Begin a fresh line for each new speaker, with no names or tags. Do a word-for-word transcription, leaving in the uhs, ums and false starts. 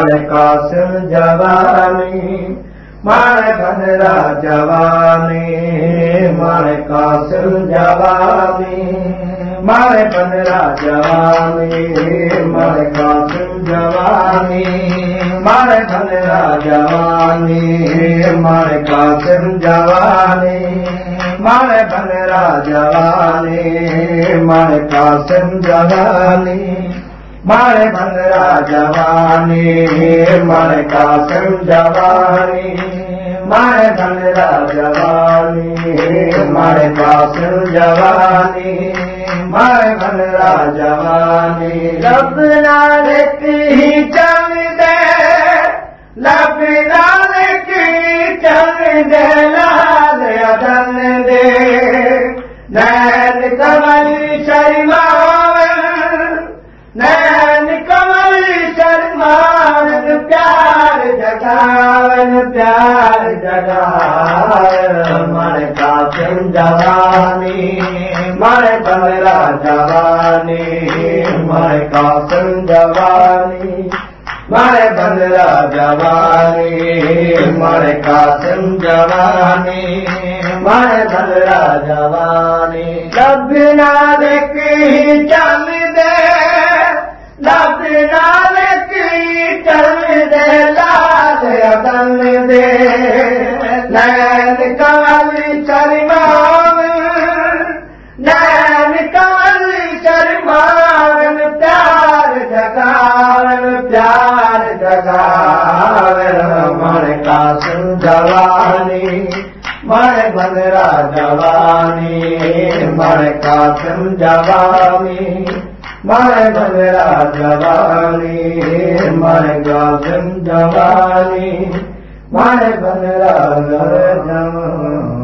मारे कासिम जवानी मारे बनरा जवानी मारे कासिम जवानी मारे बनरा जवानी मारे कासिम जवानी मारे बनरा जवानी मारे कासिम जवानी मारे बनरा जवानी मारे कासिम जवानी मारे बनरा जवानी मारे कासिम जवानी मारे बनरा जवानी मारे कासिम जवानी मारे बनरा जवानी रब नानक ही चल दे रब नानक ही चल दे लाल अदन दे नैन कमल शर्मावन नैन कमल शर्मावन प्यार जगावन प्यार जगावन मारे कासिम जवानी मारे बनरा जवानी मारे कासिम जवानी मारे बनरा जवानी मारे कासिम जवानी मारे बनरा जवानी रब नानक ही चल दे रब नानक ही चल दे लाल अदन दे नैन कमल शर्मावन नैन कमल शर्मावन प्यार जगावन प्यार जगावन मारे कासिम जवानी मारे बनरा जवानी मारे कासिम जवानी मारे बनरा जवानी मारे कासिम जवानी मारे बनरा जवानी